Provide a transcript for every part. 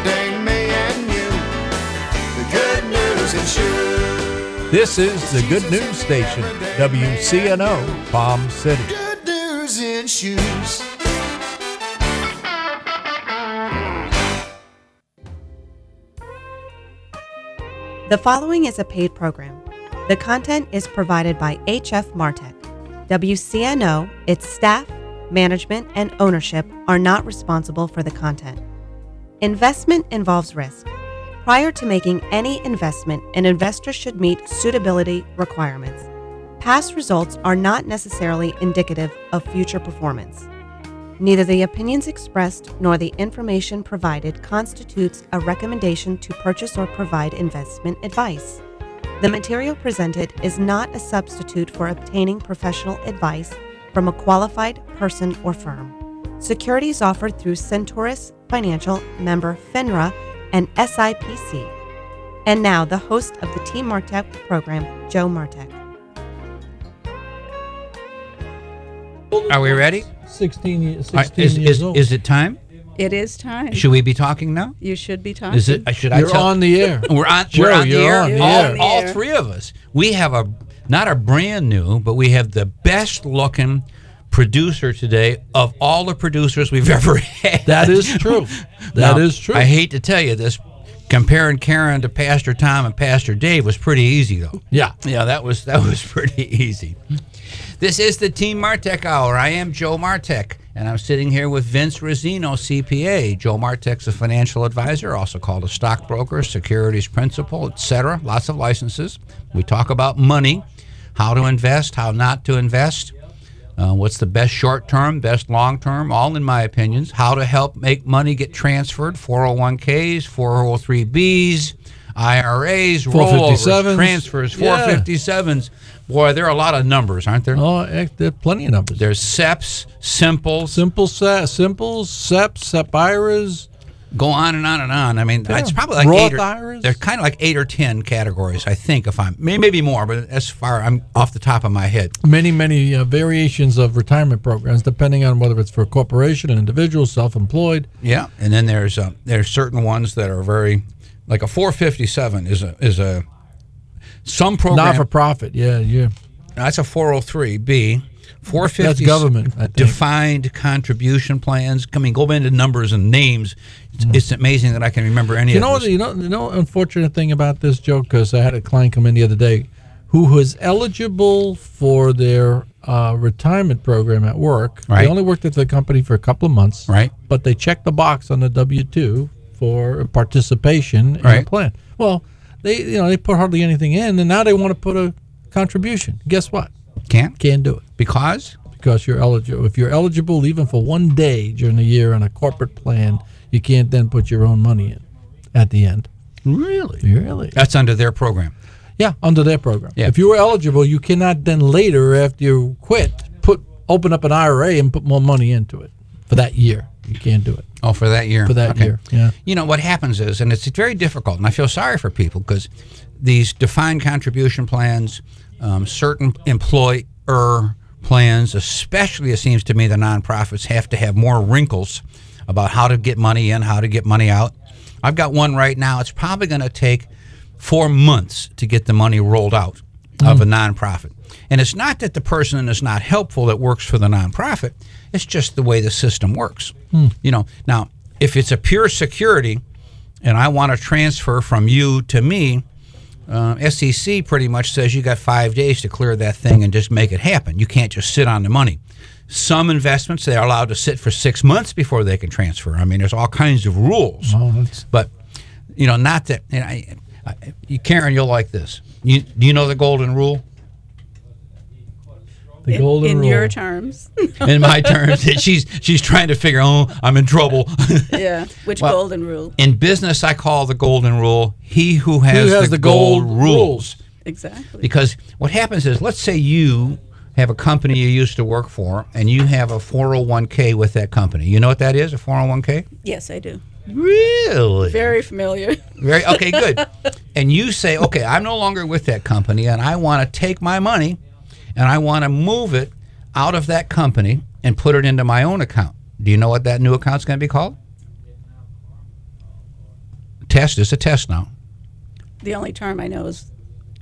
benefiting me and you. The Good News and Shoes. This is the Good News Station, WCNO, Palm City. Good News in Shoes. The following is a paid program. The content is provided by HF Martech. WCNO, its staff, management, and ownership are not responsible for the content. Investment involves risk. Prior to making any investment, an investor should meet suitability requirements. Past results are not necessarily indicative of future performance. Neither the opinions expressed nor the information provided constitutes a recommendation to purchase or provide investment advice. The material presented is not a substitute for obtaining professional advice from a qualified person or firm. Securities offered through Centaurus Financial, member FINRA, and SIPC. And now, the host of the Team Martech program, Joe Martech. Are we ready? 16 years old. Is it time? It is time. Should we be talking now? You should be talking. Is it? Should I You're tell? on the air. We're on. Joe, We're on the you're air. on the all, air. all three of us. We have not a brand new, but we have the best looking producer today of all the producers we've ever had. That is true. That is true. I hate to tell you this. Comparing Karen to Pastor Tom and Pastor Dave was pretty easy, though. Yeah. Yeah, that was pretty easy. This is the Team Martech Hour. I am Joe Martech, and I'm sitting here with Vince Rosino, CPA. Joe Martech's a financial advisor, also called a stockbroker, securities principal, etc. Lots of licenses. We talk about money, how to invest, how not to invest, what's the best short-term, best long-term, all in my opinions, how to help make money get transferred, 401ks, 403bs, IRAs, rollovers, 457s. transfers, Yeah. 457s. Boy, there are a lot of numbers, aren't there? Oh, there are plenty of numbers. There's SEPs, simples, Simples, SEP IRAs. go on and on and on. I mean, Yeah. it's probably like Roth 8 or, IRAs. they're kind of like 8 or 10 categories, I think, if I'm, maybe more, but as far, I'm off the top of my head. Many variations of retirement programs, depending on whether it's for a corporation, an individual, self-employed. Yeah, and then there's certain ones that are very, like a 457 is a some program. Not for profit. Yeah. That's a 403B. 450. That's government, I think. Defined contribution plans. I mean, go into numbers and names. It's amazing that I can remember any of this. You know, unfortunate thing about this, Joe, because I had a client come in the other day who was eligible for their retirement program at work. Right. They only worked at the company for a couple of months. Right. But they checked the box on the W-2 for participation in a Right. plan. Well, they put hardly anything in, and now they want to put a contribution. Guess what? Can't do it because you're eligible. If you're eligible even for one day during the year on a corporate plan, you can't then put your own money in at the end. Really? That's under their program. Yeah, under their program. Yeah. If you were eligible, you cannot then later, after you quit, open up an IRA and put more money into it for that year. You can't do it. Oh, for that year. For that Okay. year, yeah. You know, what happens is, and it's very difficult, and I feel sorry for people because these defined contribution plans, certain employer plans, especially it seems to me the nonprofits have to have more wrinkles about how to get money in, how to get money out. I've got one right now. It's probably going to take 4 months to get the money rolled out of a nonprofit. And it's not that the person is not helpful that works for the nonprofit. It's just the way the system works. You know, now, if it's a pure security and I want to transfer from you to me, SEC pretty much says you got 5 days to clear that thing and just make it happen. You can't just sit on the money. Some investments, they're allowed to sit for 6 months before they can transfer. I mean, there's all kinds of rules. But, you know, not that, Karen, you'll like this. Do you know the golden rule? The golden rule. In your terms. In my terms, she's trying to figure, I'm in trouble. Yeah, which Well, golden rule? In business, I call the golden rule, he who has the gold rules. Exactly. Because what happens is, let's say you have a company you used to work for, and you have a 401k with that company. You know what that is, a 401k? Yes, I do. Really? Very familiar. Okay, good. And you say, okay, I'm no longer with that company, and I want to take my money, and I want to move it out of that company and put it into my own account. Do you know what that new account's going to be called? test is a test now. The only term I know is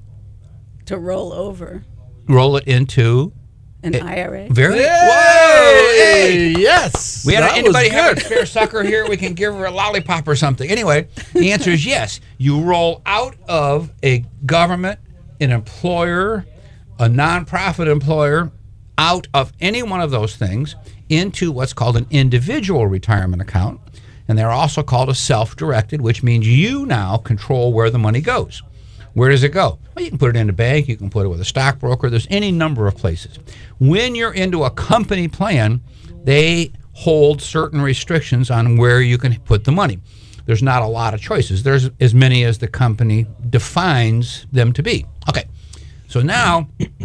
to roll over Roll it into an IRA. very. Hey, Whoa! Hey! yes. We had that anybody was have a good. spare sucker here? We can give her a lollipop or something. Anyway, the answer is yes. You roll out of a government, an employer, a nonprofit employer, out of any one of those things into what's called an individual retirement account. And they're also called a self-directed, which means you now control where the money goes. Where does it go? Well, you can put it in a bank. You can put it with a stockbroker. There's any number of places. When you're into a company plan, they hold certain restrictions on where you can put the money. There's not a lot of choices. There's as many as the company defines them to be. Okay, so now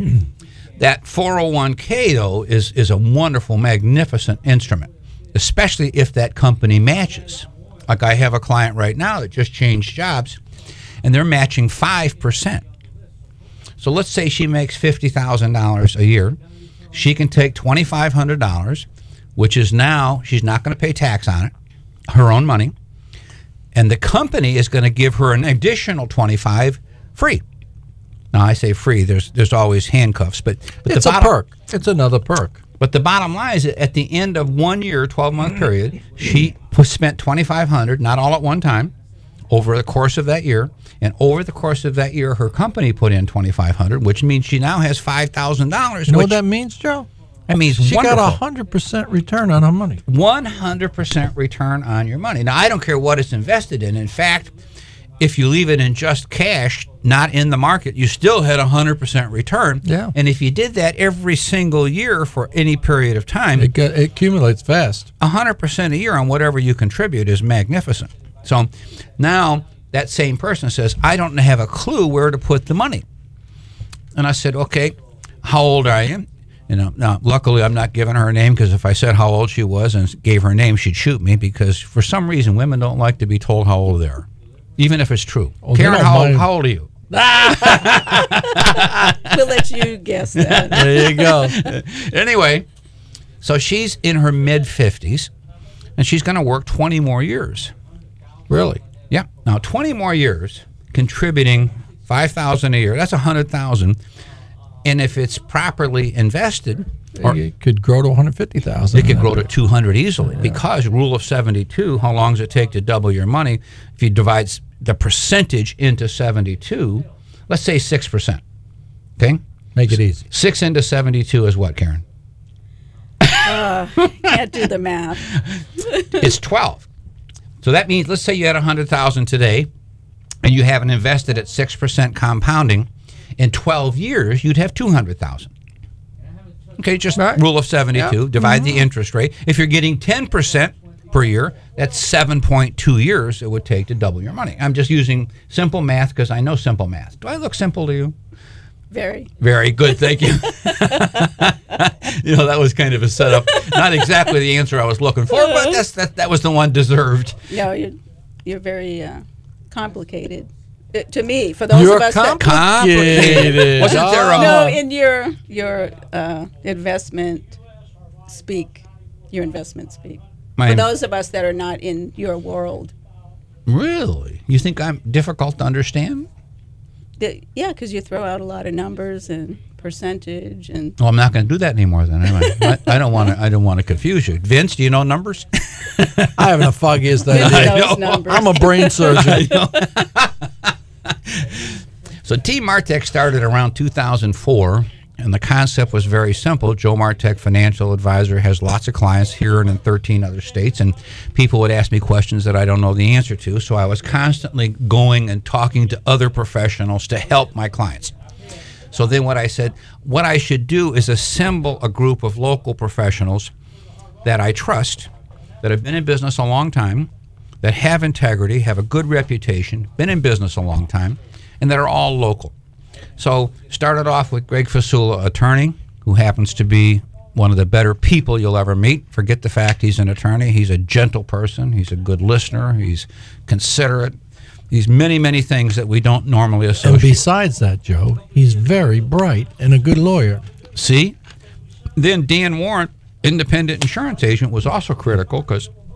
that 401k, though, is a wonderful, magnificent instrument, especially if that company matches. Like I have a client right now that just changed jobs, and they're matching 5%. So let's say she makes $50,000 a year. She can take $2,500, which is now, she's not going to pay tax on it, her own money, and the company is going to give her an additional $25 free. Now, I say free. There's always handcuffs, but It's a perk. It's another perk. But the bottom line is that at the end of 1 year, 12-month period, she spent $2,500, not all at one time, over the course of that year. And over the course of that year, her company put in $2,500, which means she now has $5,000. You know what that means, Joe? That means She wonderful. got 100% return on her money. 100% return on your money. Now, I don't care what it's invested in. In fact, if you leave it in just cash, not in the market, you still had 100% return. Yeah. And if you did that every single year for any period of time, It accumulates fast. 100% a year on whatever you contribute is magnificent. So now that same person says, I don't have a clue where to put the money. And I said, okay, how old are you? You know, now, luckily, I'm not giving her a name, because if I said how old she was and gave her a name, she'd shoot me, because for some reason, women don't like to be told how old they are, even if it's true. Oh, they Karen, don't mind. how old are you? We'll let you guess that. There you go. Anyway, so she's in her mid-50s, and she's going to work 20 more years. Really? Yeah. Now, 20 more years, contributing $5,000 a year, that's $100,000. And if it's properly invested, or It could grow to 150,000. it could grow to 200 easily, because rule of 72, how long does it take to double your money? If you divide the percentage into 72, let's say 6%. Okay? Make it easy. 6 into 72 is what, Karen? Can't do the math. It's 12. So that means, let's say you had 100,000 today, and you have it invested at 6% compounding. In 12 years, you'd have 200,000. Okay, just rule of 72. Divide the interest rate. If you're getting 10% per year, that's 7.2 years it would take to double your money. I'm just using simple math because I know simple math. Do I look simple to you? Very. Very good, thank you. You know, that was kind of a setup. Not exactly the answer I was looking for, but that was the one deserved. No, you're very complicated. To me, for those You're of us that complicated. Wasn't there a no, in your investment speak, for those of us that are not in your world. Really? You think I'm difficult to understand? Yeah, because you throw out a lot of numbers and percentage and. Well, I'm not going to do that anymore. Then am I? I don't want to. I don't want to confuse you. Vince, do you know numbers? I haven't the foggiest Vince idea. knows numbers. I'm a brain surgeon. So Team Martech started around 2004, and the concept was very simple. Joe Martech, financial advisor, has lots of clients here and in 13 other states, and people would ask me questions that I don't know the answer to, so I was constantly going and talking to other professionals to help my clients. So then what I said, what I should do is assemble a group of local professionals that I trust, that have been in business a long time, that have integrity, have a good reputation, been in business a long time, and that are all local. So started off with Greg Fasula, attorney, who happens to be one of the better people you'll ever meet. Forget the fact he's an attorney. He's a gentle person. He's a good listener. He's considerate. He's many, many things that we don't normally And associate. besides that, Joe, he's very bright and a good lawyer. See? Then Dan Warren, independent insurance agent, was also critical because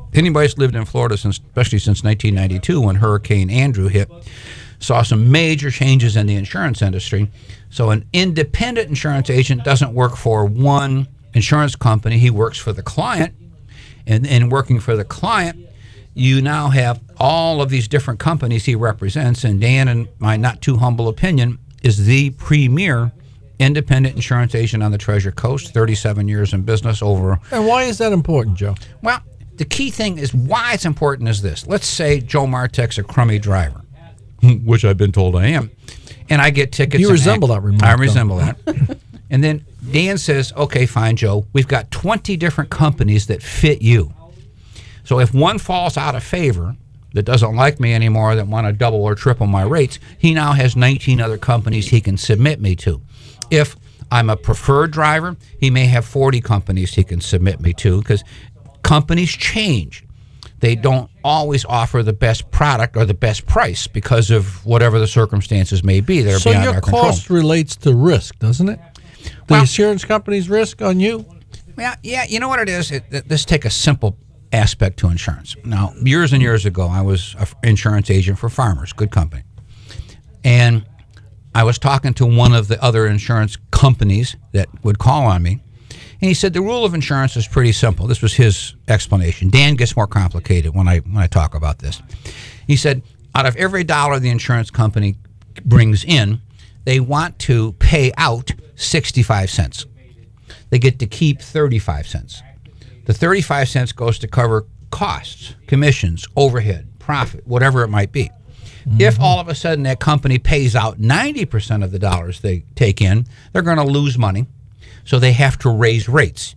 anybody that's lived in Florida especially since 1992 when Hurricane Andrew hit, saw some major changes in the insurance industry. So an independent insurance agent doesn't work for one insurance company. He works for the client. And in working for the client, you now have all of these different companies he represents. And Dan, in my not too humble opinion, is the premier independent insurance agent on the Treasure Coast, 37 years in business over. And why is that important, Joe? Well, the key thing is why it's important is this. Let's say Joe Martek's a crummy driver, which I've been told I am, and I get tickets. You resemble that remark. I resemble that. And then Dan says, okay, fine, Joe, we've got 20 different companies that fit you. So if one falls out of favor, that doesn't like me anymore, that want to double or triple my rates, he now has 19 other companies he can submit me to. If I'm a preferred driver, he may have 40 companies he can submit me to, because companies change. They don't always offer the best product or the best price because of whatever the circumstances may be that are beyond our control. So your cost relates to risk, doesn't it? The insurance company's risk on you? Well, yeah, you know what it is? Let's take a simple aspect to insurance. Now, years and years ago, I was an insurance agent for Farmers, good company. And I was talking to one of the other insurance companies that would call on me. And he said, the rule of insurance is pretty simple. This was his explanation. Dan gets more complicated when I talk about this. He said, out of every dollar the insurance company brings in, they want to pay out 65 cents. They get to keep 35 cents. The 35 cents goes to cover costs, commissions, overhead, profit, whatever it might be. Mm-hmm. If all of a sudden that company pays out 90% of the dollars they take in, they're going to lose money. So they have to raise rates.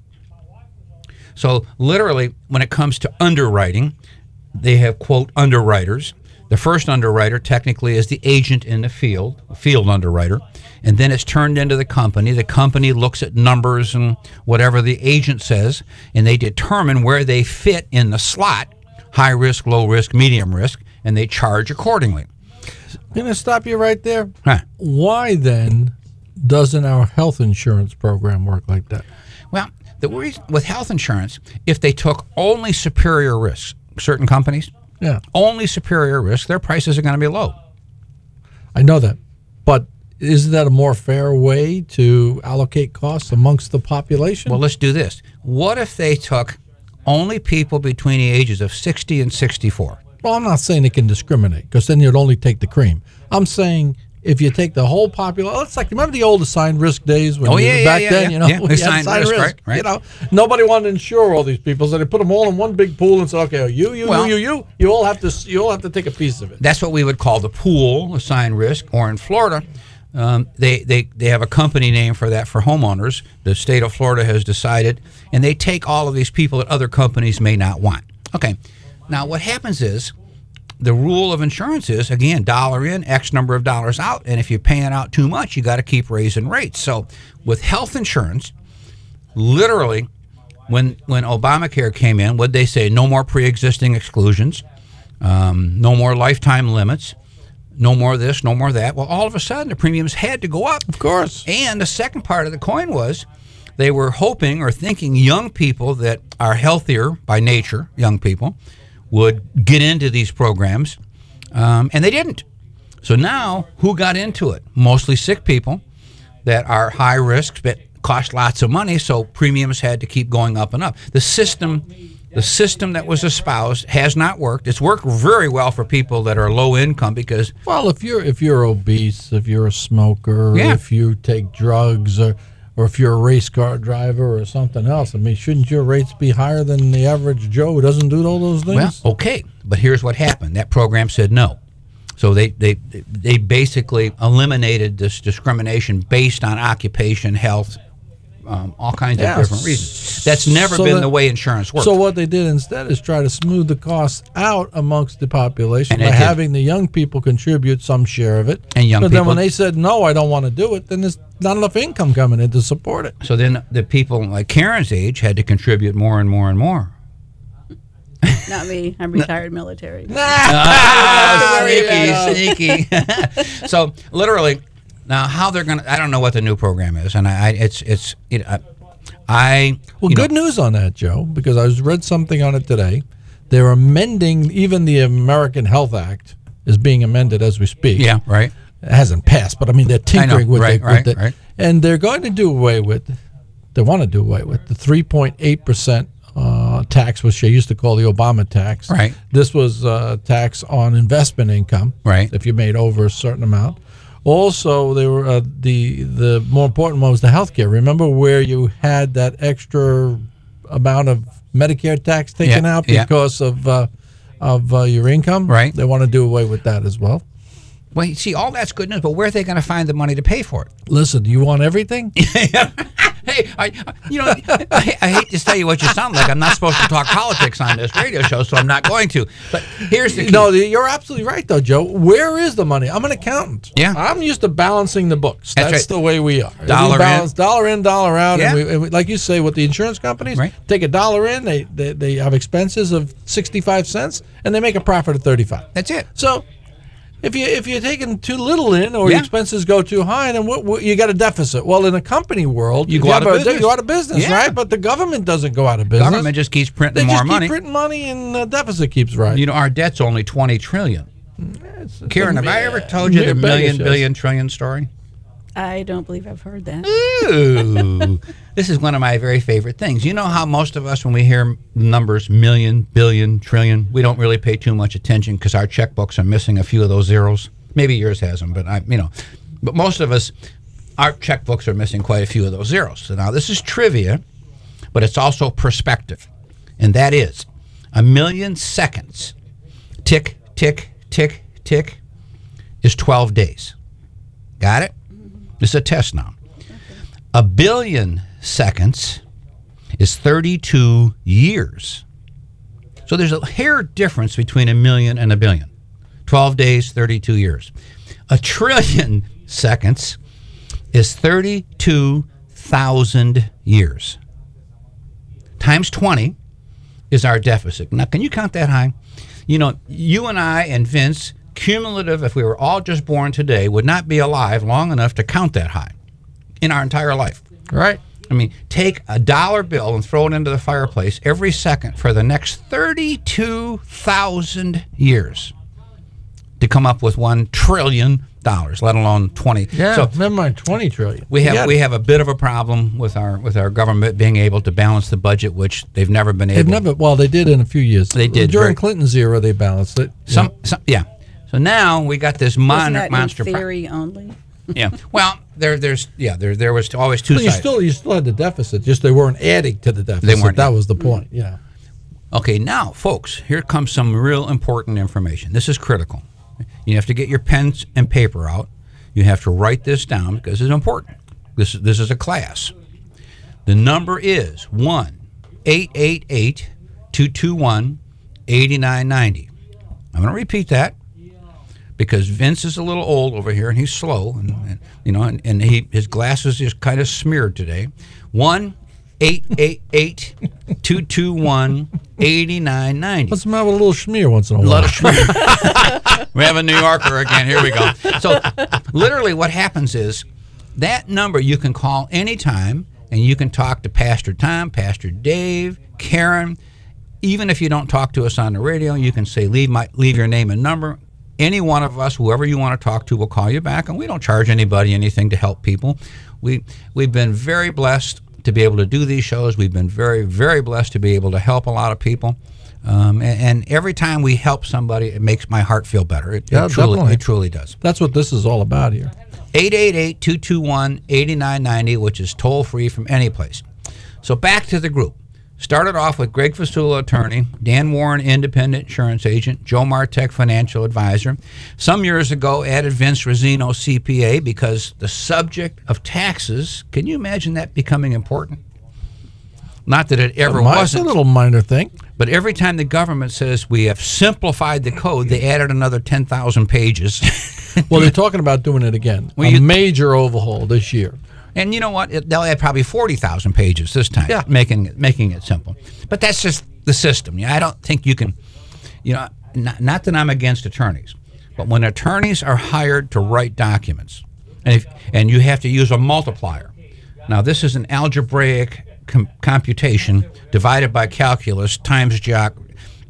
So literally, when it comes to underwriting, they have, quote, underwriters. The first underwriter technically is the agent in the field underwriter, and then it's turned into the company. The company looks at numbers and whatever the agent says, and they determine where they fit in the slot, high risk, low risk, medium risk, and they charge accordingly. I'm going to stop you right there. Huh. Why then doesn't our health insurance program work like that? Well, the reason with health insurance, if they took only superior risks, certain companies, only superior risk, their prices are going to be low. I know that. But isn't that a more fair way to allocate costs amongst the population? Well, let's do this. What if they took only people between the ages of 60 and 64? Well, I'm not saying they can discriminate, because then you'd only take the cream. I'm saying if you take the whole population, it's like, remember the old assigned risk days when back then, you know, assigned risk, right? You know, nobody wanted to insure all these people, so they put them all in one big pool and said, okay, you all have to take a piece of it. That's what we would call the pool assigned risk, or in Florida, they have a company name for that for homeowners. The state of Florida has decided, and they take all of these people that other companies may not want. Okay, now what happens is, the rule of insurance is, again, dollar in, X number of dollars out, and if you're paying out too much, you got to keep raising rates. So with health insurance, literally, when Obamacare came in, what'd they say? No more pre-existing exclusions, no more lifetime limits, no more this, no more that. Well, all of a sudden, the premiums had to go up. Of course. And the second part of the coin was they were hoping or thinking young people that are healthier by nature, young people, would get into these programs, and they didn't. So now, who got into it? Mostly sick people that are high risk, but cost lots of money, so premiums had to keep going up and up. The system that was espoused has not worked. It's worked very well for people that are low income because... Well, if you're obese, if you're a smoker, if you take drugs, or if you're a race car driver or something else, I mean, shouldn't your rates be higher than the average Joe who doesn't do all those things? Well, okay, but here's what happened. That program said no. So they basically eliminated this discrimination based on occupation, health, all kinds of different reasons. That's never been the way insurance works. So what they did instead is try to smooth the costs out amongst the population by having the young people contribute some share of it. And young but people, then when they said, no, I don't want to do it, then there's not enough income coming in to support it. So then the people like Karen's age had to contribute more and more and more. Not me. I'm retired military. Sneaky. So literally... Now, how they're going to, I don't know what the new program is, and good news on that, Joe, because I read something on it today They're amending, even the American Health Act is being amended as we speak. Yeah, right. It hasn't passed, but I mean, they're tinkering with it. Right. And they're going to do away with, they want to do away with the 3.8% tax, which they used to call the Obama tax. Right. This was a tax on investment income. Right. If you made over a certain amount. Also, they were the more important one was the health care. Remember where you had that extra amount of Medicare tax taken out because of your income? Right. They want to do away with that as well. Well, you see, all that's good news, but where are they going to find the money to pay for it? Listen, you want everything? Hey, I hate to tell you what you sound like. I'm not supposed to talk politics on this radio show, so I'm not going to. But here's the key. No, you're absolutely right, though, Joe. Where is the money? I'm an accountant. Yeah. I'm used to balancing the books. That's right. the way we are. Dollar we balance, in. dollar in, dollar out. Yeah. And we, like you say, with the insurance companies, right. Take $1 in, they have expenses of 65 cents, and they make a profit of 35. That's it. So if you're taking too little in, or your expenses go too high, then what you got a deficit. Well, in a company world, you go out of business, right? But the government doesn't go out of business. Government just keeps printing more money. They just keep printing money, and the deficit keeps rising. You know, our debt's only $20 trillion. Karen, have I ever told you the million, billion, trillion story? I don't believe I've heard that. Ooh, this is one of my very favorite things. You know how most of us, when we hear numbers, million, billion, trillion, we don't really pay too much attention because our checkbooks are missing a few of those zeros. Maybe yours has them, but but most of us, our checkbooks are missing quite a few of those zeros. So now this is trivia, but it's also perspective, and that is 1 million seconds, tick, tick, tick, tick, is 12 days. Got it? This is a test now. 1 billion seconds is 32 years. So there's a hair difference between a million and a billion. 12 days, 32 years. 1 trillion seconds is 32,000 years. Times 20 is our deficit. Now, can you count that high? You know, you and I and Vince, cumulative, if we were all just born today, would not be alive long enough to count that high in our entire life. Right. I mean, take a $1 bill and throw it into the fireplace every second for the next 32,000 years to come up with $1 trillion, let alone 20. Yeah, so never mind 20 trillion. We have a bit of a problem with our government being able to balance the budget, which they've never been able. Well, they did in a few years. They did during Clinton's era. They balanced it. Yeah. So now we got this monster. In theory only. Yeah. Well, there was always two sides. You still had the deficit. Just they weren't adding to the deficit. They weren't. That was the point. Yeah. Okay. Now, folks, here comes some real important information. This is critical. You have to get your pens and paper out. You have to write this down because it's important. This is a class. The number is 1-888-221-8990. I'm going to repeat that because Vince is a little old over here and he's slow, and his glasses is kind of smeared today. 1-888-221-8990. What's the matter with a little schmear once in a while? A lot of schmear. We have a New Yorker again. Here we go. So literally what happens is that number you can call anytime, and you can talk to Pastor Tom, Pastor Dave, Karen. Even if you don't talk to us on the radio, you can say, leave your name and number. Any one of us, whoever you want to talk to, will call you back, and we don't charge anybody anything to help people. We've been very blessed to be able to do these shows. We've been very, very blessed to be able to help a lot of people. And every time we help somebody, it makes my heart feel better. It truly does. That's what this is all about here. 888-221-8990, which is toll-free from any place. So back to the group. Started off with Greg Fasula, attorney, Dan Warren, independent insurance agent, Joe Martek, financial advisor. Some years ago, added Vince Rosino, CPA, because the subject of taxes, can you imagine that becoming important? Not that it ever wasn't. It's a little minor thing. But every time the government says we have simplified the code, they added another 10,000 pages. Well, they're talking about doing it again. A major overhaul this year. And you know what? They'll add probably 40,000 pages this time, making it simple. But that's just the system. I don't think you can, not that I'm against attorneys, but when attorneys are hired to write documents, and you have to use a multiplier. Now, this is an algebraic computation divided by calculus times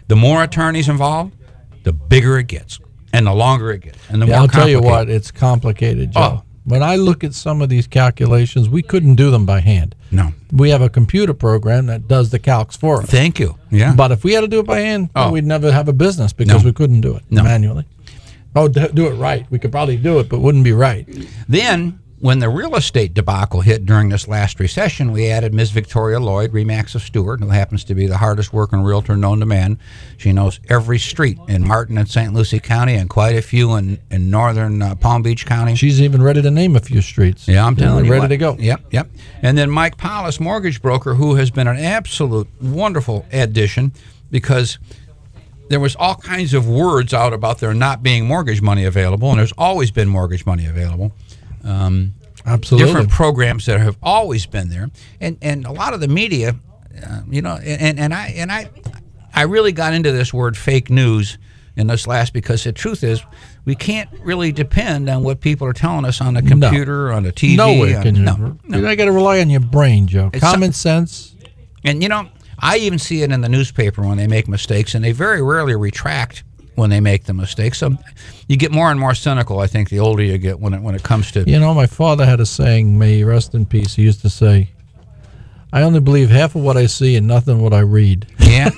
The more attorneys involved, the bigger it gets, and the longer it gets, and the more I'll tell you complicated. what, it's complicated, Joe. Oh. When I look at some of these calculations, we couldn't do them by hand. No. We have a computer program that does the calcs for us. Thank you. Yeah. But if we had to do it by hand, Oh. we'd never have a business because No. we couldn't do it No. manually. Oh, do it right. We could probably do it, but wouldn't be right. Then, when the real estate debacle hit during this last recession, we added Ms. Victoria Lloyd, Remax of Stewart, who happens to be the hardest working realtor known to man. She knows every street in Martin and St. Lucie County and quite a few in northern Palm Beach County. She's even ready to name a few streets. Yeah, I'm telling you. Ready what. to go. Yep. And then Mike Paulus, mortgage broker, who has been an absolute wonderful addition because there was all kinds of words out about there not being mortgage money available, and there's always been mortgage money available. Absolutely. Different programs that have always been there, and a lot of the media, and I really got into this word fake news in this last because the truth is we can't really depend on what people are telling us on the computer, on the TV. No way can you. No. You got to rely on your brain, Joe. Common sense. And I even see it in the newspaper when they make mistakes, and they very rarely retract when they make the mistake. So you get more and more cynical, I think, the older you get when it comes to. My father had a saying, may he rest in peace. He used to say, I only believe half of what I see and nothing what I read. Yeah.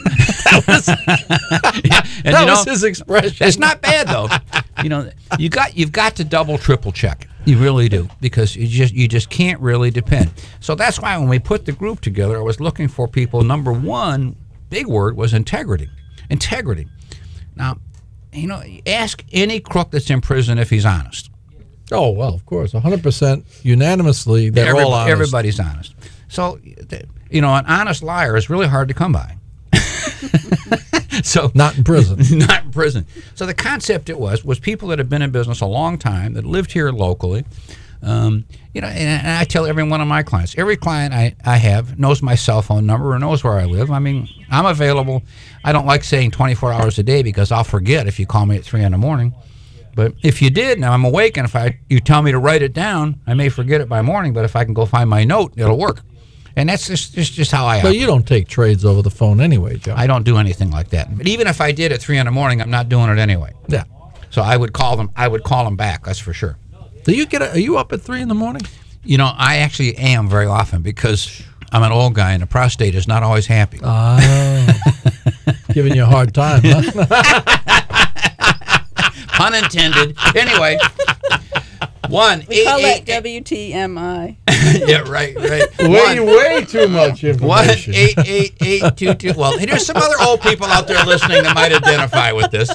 And that was his expression. It's not bad though. You've got to double, triple check. You really do, because you just can't really depend. So that's why when we put the group together, I was looking for people. Number one big word was integrity. Integrity. Now, ask any crook that's in prison if he's honest. Oh, well, of course. 100% unanimously, they're all honest. Everybody's honest. So, an honest liar is really hard to come by. So not in prison. Not in prison. So the concept was people that have been in business a long time, that lived here locally. And I tell every one of my clients, every client I have knows my cell phone number or knows where I live. I mean, I'm available. I don't like saying 24 hours a day because I'll forget if you call me at 3 in the morning. But if you did, now I'm awake, and if you tell me to write it down, I may forget it by morning, but if I can go find my note, it'll work. And that's just how I operate. But you don't take trades over the phone anyway, Joe. I don't do anything like that. But even if I did at 3 in the morning, I'm not doing it anyway. Yeah. So I would call them back, that's for sure. Do you are you up at 3 in the morning? I actually am very often because I'm an old guy and the prostate is not always happy. Giving you a hard time, huh? Pun intended. Anyway, We call that WTMI. Yeah, right. Way too much information. 1-888-22. Well, there's some other old people out there listening that might identify with this.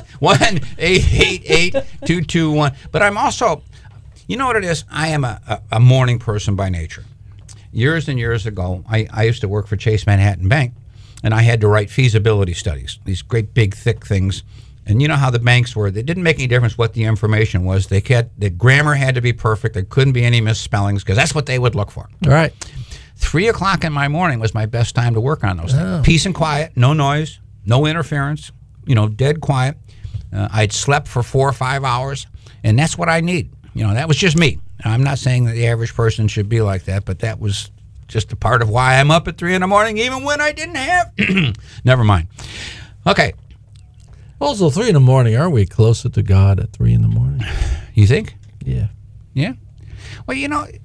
1-888-221. But I'm also, you know what it is? I am a morning person by nature. Years and years ago, I used to work for Chase Manhattan Bank, and I had to write feasibility studies, these great big thick things. And you know how the banks were. It didn't make any difference what the information was. The grammar had to be perfect. There couldn't be any misspellings because that's what they would look for. All right. 3 o'clock in my morning was my best time to work on those things. Peace and quiet, no noise, no interference, dead quiet. I'd slept for 4 or 5 hours, and that's what I need. That was just me. I'm not saying that the average person should be like that, but that was just a part of why I'm up at 3 in the morning, even when I didn't have. Never mind. Okay. Also, 3 in the morning, aren't we closer to God at 3 in the morning? You think? Yeah. Yeah. Well,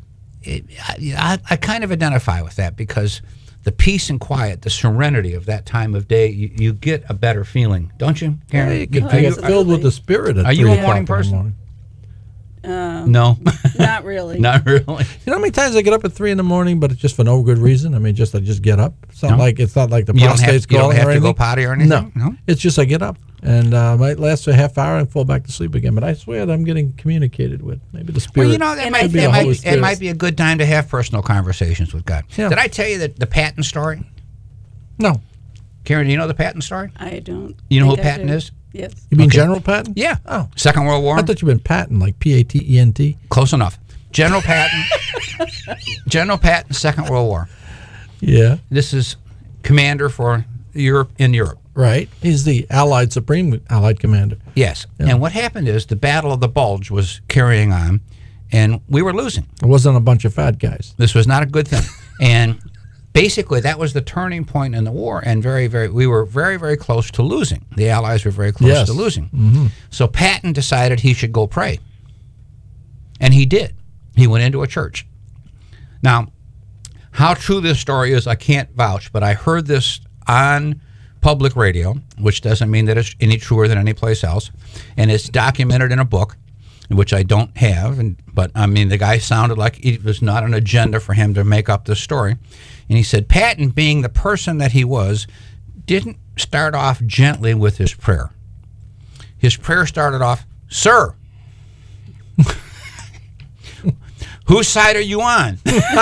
I kind of identify with that because the peace and quiet, the serenity of that time of day, you get a better feeling, don't you, Karen? Yeah, you get filled with the Spirit at 3 o'clock. Are you a morning person? No. Not really. Not really. You know how many times I get up at 3 in the morning, but it's just for no good reason? I mean, I just get up. It's not like the prostate's calling or anything. You don't have to go potty or anything? No. It's just I get up. And might last a half hour and fall back to sleep again. But I swear that I'm getting communicated with. Maybe the Spirit. Well, it might be a good time to have personal conversations with God. Yeah. Did I tell you the Patton story? No. Karen, do you know the Patton story? I don't. You know who Patton is? Yes. You mean General Patton? Yeah. Oh. Second World War? I thought you meant Patton, like P-A-T-E-N-T. Close enough. General Patton. General Patton, Second World War. Yeah. This is commander for Europe. Right. He's the Supreme Allied commander. Yes. Yeah. And what happened is the Battle of the Bulge was carrying on, and we were losing. It wasn't a bunch of fat guys. This was not a good thing. And basically, that was the turning point in the war, and we were very, very close to losing. The Allies were very close to losing. Mm-hmm. So Patton decided he should go pray. And he did. He went into a church. Now, how true this story is, I can't vouch, but I heard this on public radio, which doesn't mean that it's any truer than any place else, and it's documented in a book, which I don't have, but I mean, the guy sounded like it was not an agenda for him to make up this story. And he said Patton, being the person that he was, didn't start off gently with his prayer. His prayer started off, "Sir, whose side are you on?"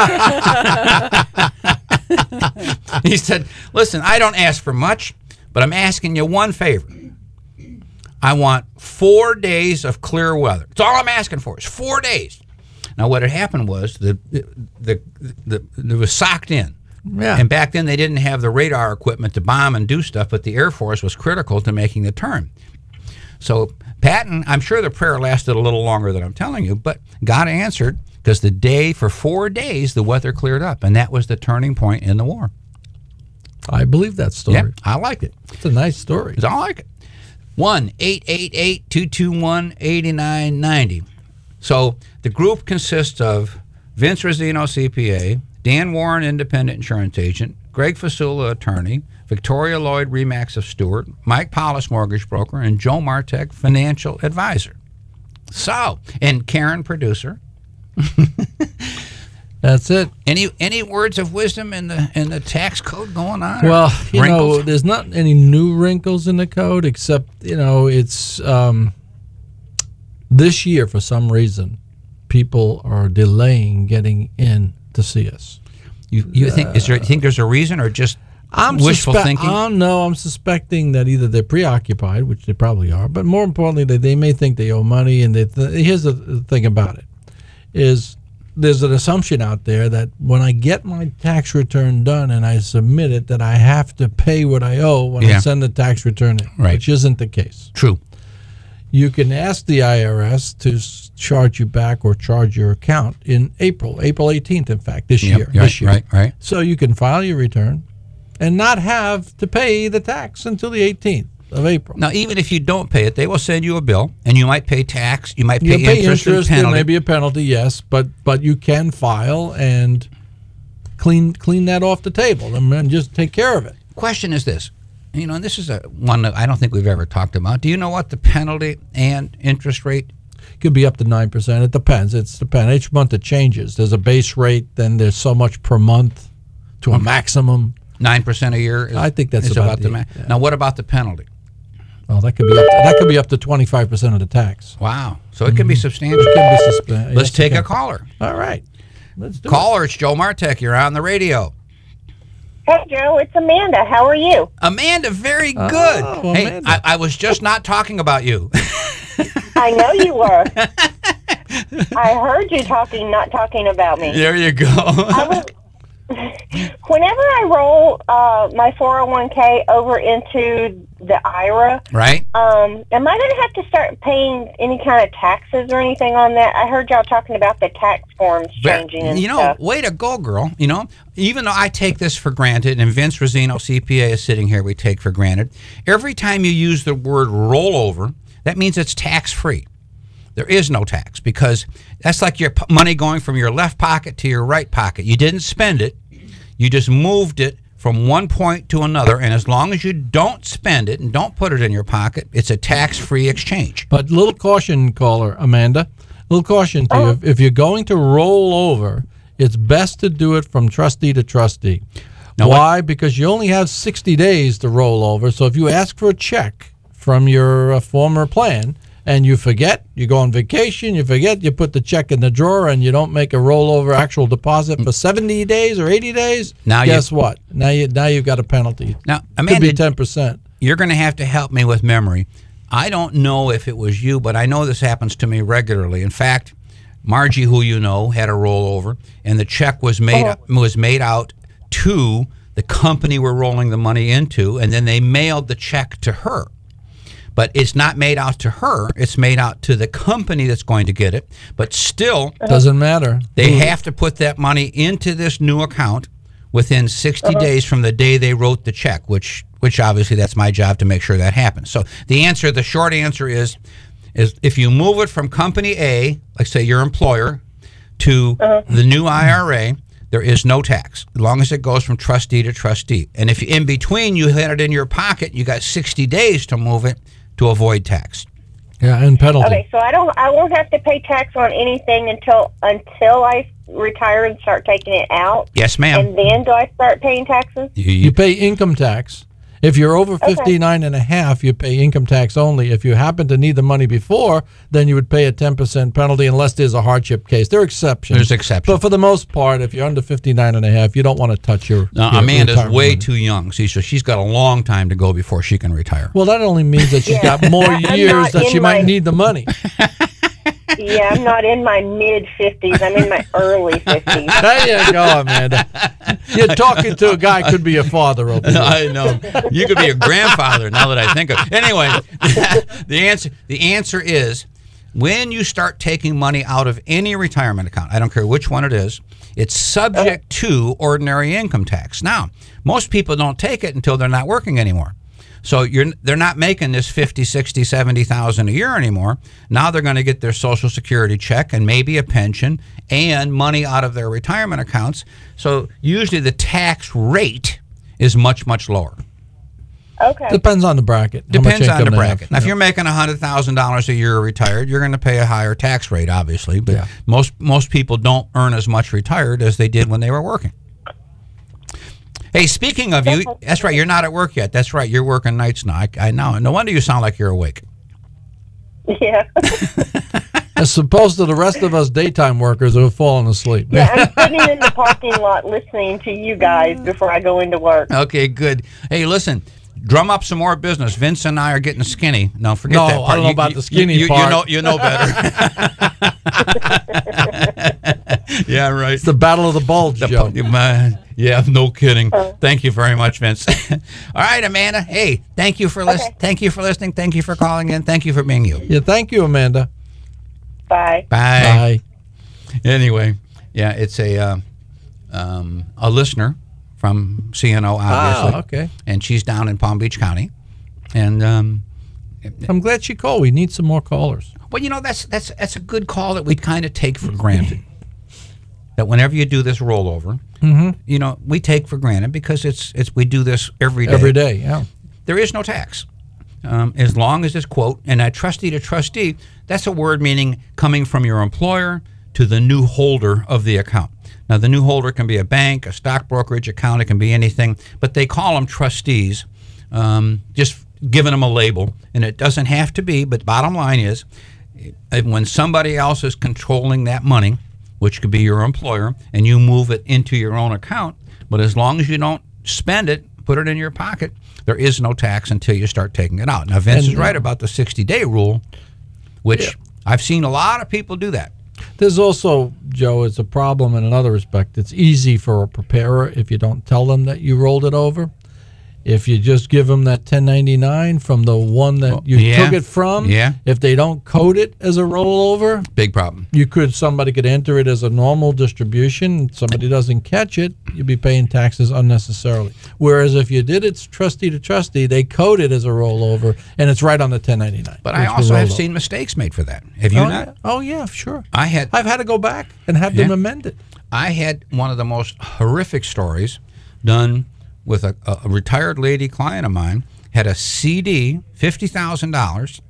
He said, "Listen, I don't ask for much, but I'm asking you one favor. I want 4 days of clear weather. That's all I'm asking for is 4 days." Now, what had happened was it was socked in. Yeah. And back then, they didn't have the radar equipment to bomb and do stuff, but the Air Force was critical to making the turn. So Patton, I'm sure the prayer lasted a little longer than I'm telling you, but God answered, because for 4 days, the weather cleared up, and that was the turning point in the war. I believe that story. Yeah, I like it. It's a nice story. I like it. 1-888-221-8990. So the group consists of Vince Rosino, CPA, Dan Warren, independent insurance agent, Greg Fasula, attorney, Victoria Lloyd, Remax of Stewart, Mike Paulus, mortgage broker, and Joe Martek, financial advisor. So, and Karen, producer. That's it. Any words of wisdom in the tax code going on? Well, there's not any new wrinkles in the code, except it's this year for some reason people are delaying getting in to see us. You think there's a reason, or just wishful thinking? No, I'm suspecting that either they're preoccupied, which they probably are, but more importantly, they may think they owe money. And here's the thing about it is, there's an assumption out there that when I get my tax return done and I submit it, that I have to pay what I owe when I send the tax return in, which isn't the case. True. You can ask the IRS to charge you back or charge your account in April 18th, in fact, this year. Right. So you can file your return and not have to pay the tax until the 18th of April. Now, even if you don't pay it, they will send you a bill, and you might pay tax, you might pay interest and penalty. There may be a penalty, yes, but you can file and clean that off the table and just take care of it. Question is this, and this is one that I don't think we've ever talked about. Do you know what the penalty and interest rate? Could be up to 9%. It depends. Each month it changes. There's a base rate, then there's so much per month to a maximum. 9% a year. I think that's about the max. Yeah. Now, what about the penalty? Well, that could be up to 25% of the tax. Wow. So it can be substantial. It can be substantial. Let's take a caller. All right. Let's do Caller, it's Joe Martek. You're on the radio. Hey, Joe, it's Amanda. How are you? Amanda, very good. Well, hey, Amanda. I was just not talking about you. I know you were. I heard you not talking about me. There you go. Whenever I roll my 401k over into the IRA, right? Am I going to have to start paying any kind of taxes or anything on that? I heard y'all talking about the tax forms changing and stuff. Way to go, girl. Even though I take this for granted, and Vince Rosino, CPA, is sitting here, we take for granted, every time you use the word rollover, that means it's tax-free. There is no tax, because that's like your money going from your left pocket to your right pocket. You didn't spend it. You just moved it from one point to another, and as long as you don't spend it and don't put it in your pocket, it's a tax-free exchange. But little caution, caller, Amanda, little caution to you. If you're going to roll over, it's best to do it from trustee to trustee. Now, why? Because you only have 60 days to roll over. So if you ask for a check from your former plan, and you forget, you go on vacation, you forget, you put the check in the drawer, and you don't make a rollover actual deposit for 70 days or 80 days, guess what? Now you've got a penalty. Now, Amanda, could be 10%. You're going to have to help me with memory. I don't know if it was you, but I know this happens to me regularly. In fact, Margie, who you know, had a rollover, and the check was made out to the company we're rolling the money into, and then they mailed the check to her. But it's not made out to her. It's made out to the company that's going to get it. But still, doesn't matter. They have to put that money into this new account, within 60 days from the day they wrote the check, which obviously that's my job to make sure that happens. So the short answer is if you move it from company A, like say your employer, to the new IRA, there is no tax as long as it goes from trustee to trustee. And if in between you had it in your pocket, you got 60 days to move it to avoid tax. Yeah, and penalty. Okay, so I won't have to pay tax on anything until I retire and start taking it out. Yes, ma'am. And then do I start paying taxes? You pay income tax. If you're over 59 and a half, you pay income tax only. If you happen to need the money before, then you would pay a 10% penalty unless there's a hardship case. There are exceptions. There's exceptions. But for the most part, if you're under 59 and a half, you don't want to touch your Amanda's retirement way money. too young. See, so she's got a long time to go before she can retire. Well, that only means that she's got more years that she might need the money. Yeah, I'm not in my mid-50s. I'm in my early 50s. There you go, Amanda. You're talking to a guy who could be a father over there. I know. You could be a grandfather now that I think of it. Anyway, the answer is when you start taking money out of any retirement account, I don't care which one it is, it's subject to ordinary income tax. Now, most people don't take it until they're not working anymore. So they're not making this 50, 60, 70,000 a year anymore. Now they're going to get their Social Security check and maybe a pension and money out of their retirement accounts. So usually the tax rate is much, much lower. Okay. Depends on the bracket. Depends on the bracket. Now, if you're making $100,000 a year retired, you're going to pay a higher tax rate, obviously. But most people don't earn as much retired as they did when they were working. Hey, speaking of you, that's right, you're not at work yet. That's right, you're working nights now. I know. No wonder you sound like you're awake. Yeah. As opposed to the rest of us daytime workers who have fallen asleep. Yeah, I'm sitting in the parking lot listening to you guys before I go into work. Okay, good. Hey, listen, drum up some more business. Vince and I are getting skinny. No, forget that part. I don't know about the skinny part. You know better. Yeah, right. It's the battle of the bulge, Joe. Yeah, no kidding. Thank you very much, Vince. All right, Amanda. Hey, thank you for listening. Thank you for listening. Thank you for calling in. Thank you for being you. Yeah, thank you, Amanda. Bye. Bye. Anyway, yeah, it's a listener from CNO, obviously. Oh, okay. And she's down in Palm Beach County, and I'm glad she called. We need some more callers. Well, you know, that's a good call that we kind of take for granted. That whenever you do this rollover, you know, we take for granted because we do this every day. Every day, yeah. There is no tax. As long as it's, quote, and a trustee to trustee, that's a word meaning coming from your employer to the new holder of the account. Now, the new holder can be a bank, a stock brokerage account, it can be anything, but they call them trustees, just giving them a label, and it doesn't have to be, but bottom line is, when somebody else is controlling that money, which could be your employer, and you move it into your own account, but as long as you don't spend it, put it in your pocket, there is no tax until you start taking it out. Now, Vince is right about the 60-day rule, which I've seen a lot of people do that. There's also, Joe, it's a problem in another respect. It's easy for a preparer if you don't tell them that you rolled it over. If you just give them that 1099 from the one that you took it from, if they don't code it as a rollover, big problem. Somebody could enter it as a normal distribution. Somebody doesn't catch it, you'd be paying taxes unnecessarily. Whereas if you did it trustee to trustee, they code it as a rollover, and it's right on the 1099. But I also have seen mistakes made for that. Have you not? Yeah. Oh yeah, sure. I've had to go back and have them amend it. I had one of the most horrific stories done with a retired lady client of mine, had a CD, $50,000,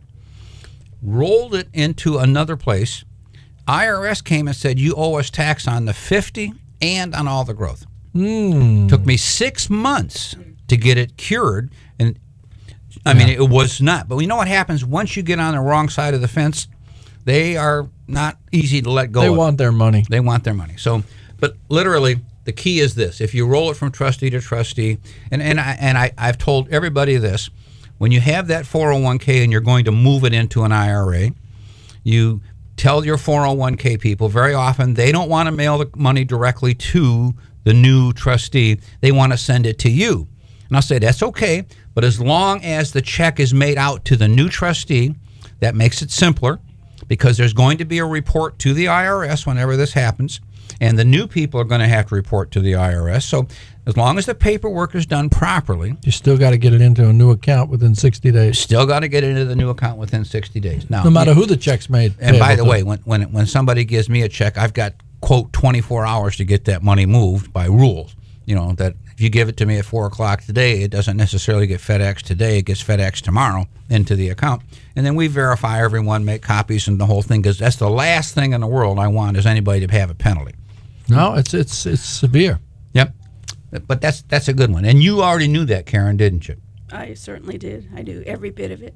rolled it into another place. IRS came and said, you owe us tax on the 50 and on all the growth. Took me 6 months to get it cured. And I mean, it was not. But you know what happens once you get on the wrong side of the fence? They are not easy to let go of. They want their money. They want their money. So, but literally, the key is this: if you roll it from trustee to trustee, and I've told everybody this, when you have that 401k and you're going to move it into an IRA, you tell your 401k people, very often they don't want to mail the money directly to the new trustee. They want to send it to you. And I'll say, that's okay, but as long as the check is made out to the new trustee, that makes it simpler, because there's going to be a report to the IRS whenever this happens. and the new people are going to have to report to the IRS. So as long as the paperwork is done properly, you still got to get it into a new account within 60 days. Still got to get it into the new account within 60 days. Now, no matter who the check's made. And by the way, when somebody gives me a check, I've got, quote, 24 hours to get that money moved by rules. You know, that if you give it to me at 4 o'clock today, it doesn't necessarily get FedEx today. It gets FedEx tomorrow into the account. And then we verify everyone, make copies and the whole thing, because that's the last thing in the world I want is anybody to have a penalty. No, it's severe. Yep. But that's a good one. And you already knew that, Karen, didn't you? I certainly did. I knew every bit of it.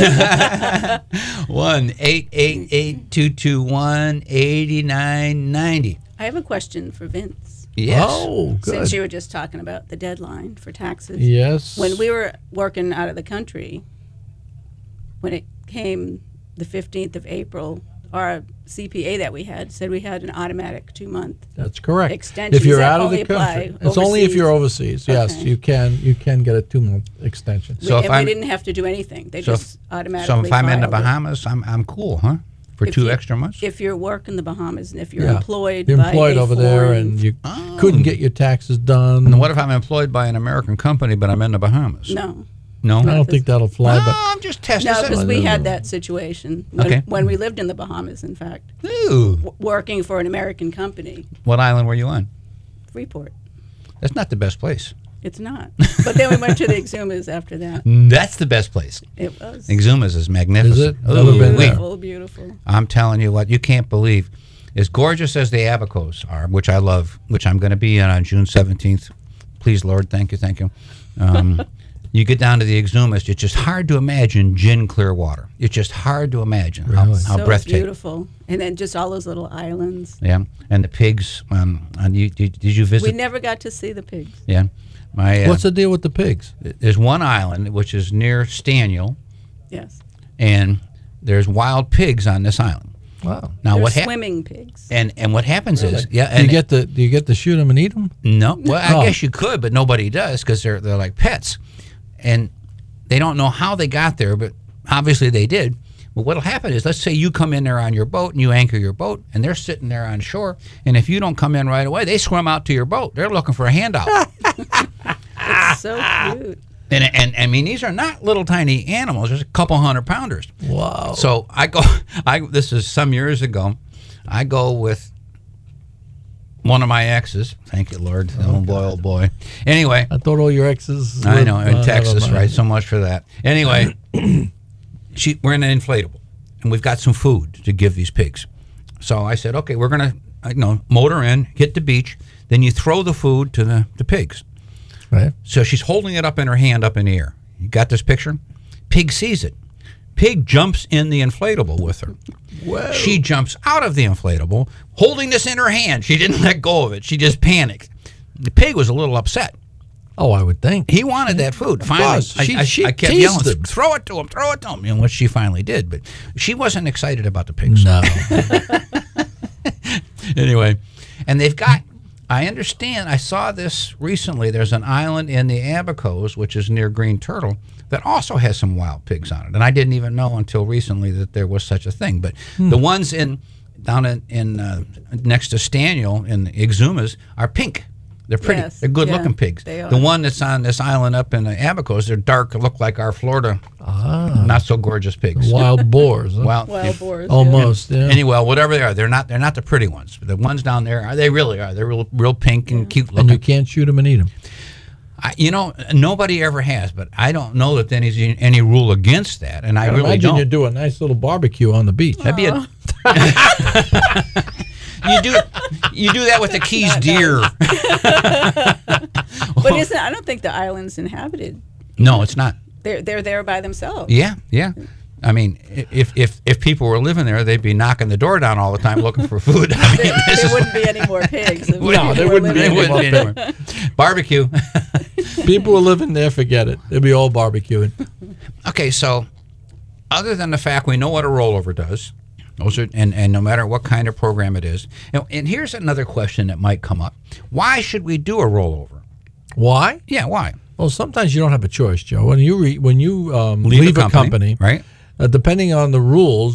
1-888-221-8990. I have a question for Vince. Yes. Oh, good. Since you were just talking about the deadline for taxes. Yes. When we were working out of the country, when it came the 15th of April, our CPA that we had said we had an automatic 2-month. That's correct. Extension. If you're Does that out of only the country, apply it's only if overseas? you're overseas. Yes, Okay. you can get a 2-month extension. So if we I'm- didn't have to do anything. They So just if, automatically so if I'm in the filed it. Bahamas, I'm cool, huh? For If 2 you- extra months? If you're working the Bahamas and if you're Yeah. employed You're by employed a over there, foreign- and you couldn't get your taxes done. And what if I'm employed by an American company, but I'm in the Bahamas? No. No? I don't think that'll fly. No, But I'm just testing. No, because we no. had that situation when, Okay. when we lived in the Bahamas, in fact, Ooh. working for an American company, What island were you on? Freeport. That's not the best place. It's not. But then we went to the Exumas after that. That's the best place. It was Exumas is magnificent. Is it? Never been there. beautiful, beautiful. I'm telling you what, you can't believe. As gorgeous as the Abacos are, which I love, which I'm going to be in on June 17th. Please, Lord, thank you. You get down to the Exumas, it's just hard to imagine gin clear water. It's just hard to imagine how So breathtaking. beautiful. And then just all those little islands. Yeah, and the pigs. And did you visit? We never got to see the pigs. Yeah, my. what's the deal with the pigs? There's one island which is near Staniel, Yes. and there's wild pigs on this island. Wow. Now They're what happens? swimming pigs. And what happens is, yeah, Do and you get to shoot them and eat them? no. Well, I Oh. guess you could, but nobody does because they're like pets, and they don't know how they got there, but obviously they did. But what'll happen is, let's say you come in there on your boat and you anchor your boat, and they're sitting there on shore, and if you don't come in right away, they swim out to your boat. They're looking for a handout. It's so cute. And I mean, these are not little tiny animals. There's a couple 100-pounders. Wow. So this is some years ago. I go with one of my exes. Thank you, Lord. Oh boy. Anyway, I thought all your exes. I know, in never Texas, mind. right? So much for that. Anyway, we're in an inflatable, and we've got some food to give these pigs. So I said, okay, we're going to motor in, hit the beach, then you throw the food to the pigs. Right. So she's holding it up in her hand up in the air. You got this picture? Pig sees it. Pig jumps in the inflatable with her. Whoa. She jumps out of the inflatable, holding this in her hand. She didn't let go of it. She just panicked. The pig was a little upset. Oh, I would think. He wanted that food. Finally, course. She I kept teased yelling, him. throw it to him, and which she finally did. But she wasn't excited about the pigs. No. Anyway, and they've got, I understand, I saw this recently. There's an island in the Abacos, which is near Green Turtle, that also has some wild pigs on it. And I didn't even know until recently that there was such a thing. But the ones down in next to Staniel in the Exumas are pink. They're pretty. Yes, They're good-looking yeah, pigs. they are. The one that's on this island up in the Abacos, they're dark, look like our Florida, not so gorgeous pigs. Wild boars. Huh? Wild Boars. yeah. Almost. Yeah. Anyway, whatever they are, they're not the pretty ones. The ones down there, they really are. They're real pink and cute And looking. you can't shoot them and eat them. Nobody ever has, but I don't know that there's any rule against that, and I really Imagine don't. you do a nice little barbecue on the beach. That'd be a. You do that with the Keys deer. But I don't think the island's inhabited. No, it's not. They're there by themselves. Yeah. I mean, if people were living there, they'd be knocking the door down all the time looking for food. I mean, There wouldn't be any more pigs. if No, there people were wouldn't be living They any there. wouldn't be anywhere. Barbecue. People are living there, forget it. They'll be all barbecuing. Okay, so other than the fact we know what a rollover does, those are, and no matter what kind of program it is, and here's another question that might come up: why should we do a rollover? Why? Yeah, why? Well, sometimes you don't have a choice, Joe. When you leave a company, right? Depending on the rules, Right.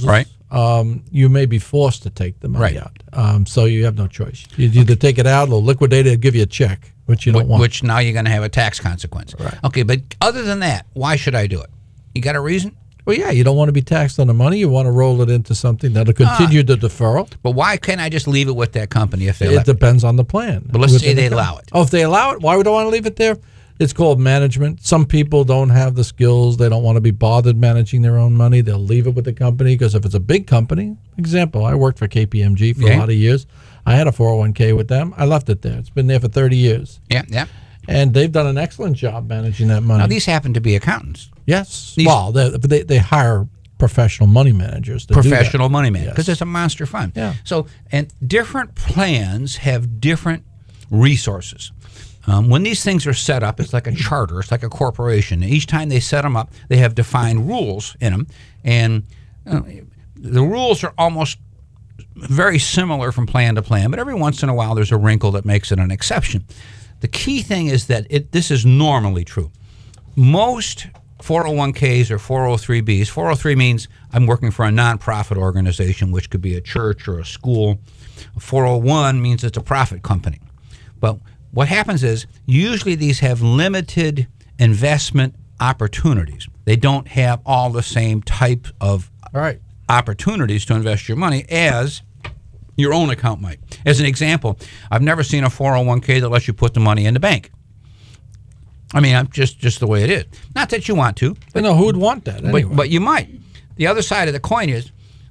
you may be forced to take the money Right. out. So you have no choice. You either take it out or liquidate it or give you a check, which you don't want. Which now you're going to have a tax consequence. Right. Okay, but other than that, why should I do it? You got a reason? Well, yeah, you don't want to be taxed on the money. You want to roll it into something that'll continue the deferral. But why can't I just leave it with that company if they It let me? depends on the plan. But let's say Within they the allow it. Oh, if they allow it, why would I want to leave it there? It's called management. Some people don't have the skills. They don't want to be bothered managing their own money. They'll leave it with the company because if it's a big company, example, I worked for KPMG for a lot of years. I had a 401k with them. I left it there. It's been there for 30 years. Yeah. And they've done an excellent job managing that money. Now, these happen to be accountants. Yes. Well, they hire professional money managers to Professional do that. money man, Yes. because it's a monster fund. Yeah. So, and different plans have different resources. When these things are set up, it's like a charter. It's like a corporation. Each time they set them up, they have defined rules in them, and the rules are almost very similar from plan to plan. But every once in a while, there's a wrinkle that makes it an exception. The key thing is that this is normally true. Most 401ks or 403bs. 403 means I'm working for a nonprofit organization, which could be a church or a school. 401 means it's a profit company. But what happens is usually these have limited investment opportunities. They don't have all the same type of opportunities to invest your money as your own account might. As an example, I've never seen a 401k that lets you put the money in the bank. I mean, I'm just the way it is. Not that you want to. But no, who would want that anyway? But you might. The other side of the coin is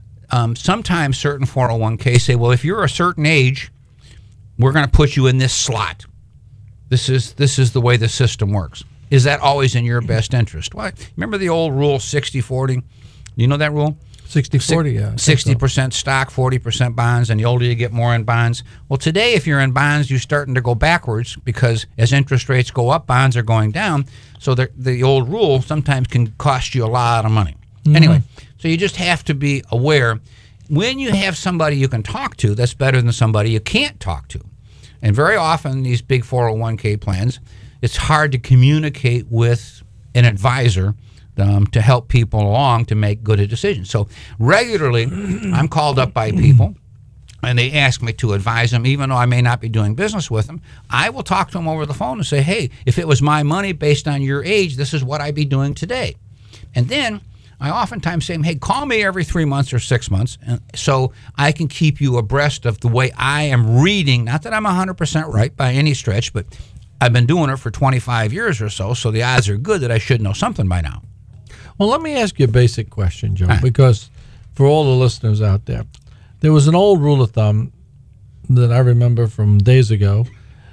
sometimes certain 401ks say, well, if you're a certain age, we're going to put you in this slot. This is the way the system works. Is that always in your best interest? Well, remember the old rule 60-40? You know that rule? 60-40, yeah. 60% stock, 40% bonds, and the older you get, more in bonds. Well, today, if you're in bonds, you're starting to go backwards because as interest rates go up, bonds are going down. So the old rule sometimes can cost you a lot of money. Mm-hmm. Anyway, so you just have to be aware. When you have somebody you can talk to, that's better than somebody you can't talk to. And very often, these big 401k plans, it's hard to communicate with an advisor to help people along to make good decisions. So regularly, I'm called up by people, and they ask me to advise them, even though I may not be doing business with them. I will talk to them over the phone and say, hey, if it was my money based on your age, this is what I'd be doing today. And then I oftentimes say, hey, call me every 3 months or 6 months so I can keep you abreast of the way I am reading. Not that I'm 100% right by any stretch, but I've been doing it for 25 years or so the odds are good that I should know something by now. Well, let me ask you a basic question, Joe, because for all the listeners out there, there was an old rule of thumb that I remember from days ago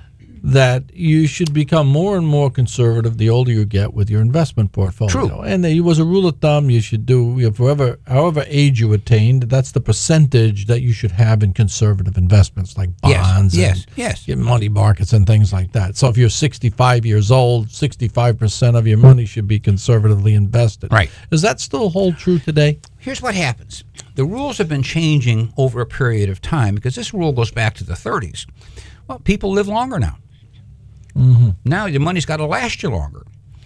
that you should become more and more conservative the older you get with your investment portfolio. True. And there was a rule of thumb you should do, however age you attained, that's the percentage that you should have in conservative investments like bonds and money markets and things like that. So if you're 65 years old, 65% of your money should be conservatively invested. Right. Does that still hold true today? Here's what happens. The rules have been changing over a period of time because this rule goes back to the 30s. Well, people live longer now. Mm-hmm. Now your money's got to last you longer.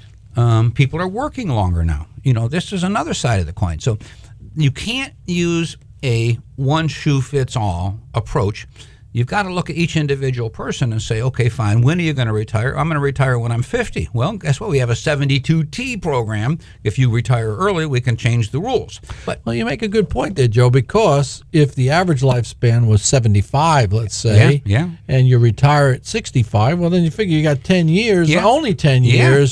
People are working longer now. You know, this is another side of the coin. So you can't use a one-shoe-fits-all approach. You've got to look at each individual person and say, okay, fine, when are you going to retire? I'm going to retire when I'm 50. Well, guess what? We have a 72T program. If you retire early, we can change the rules. But well, you make a good point there, Joe, because if the average lifespan was 75, let's say, and you retire at 65, well, then you figure you got 10 years, only 10 years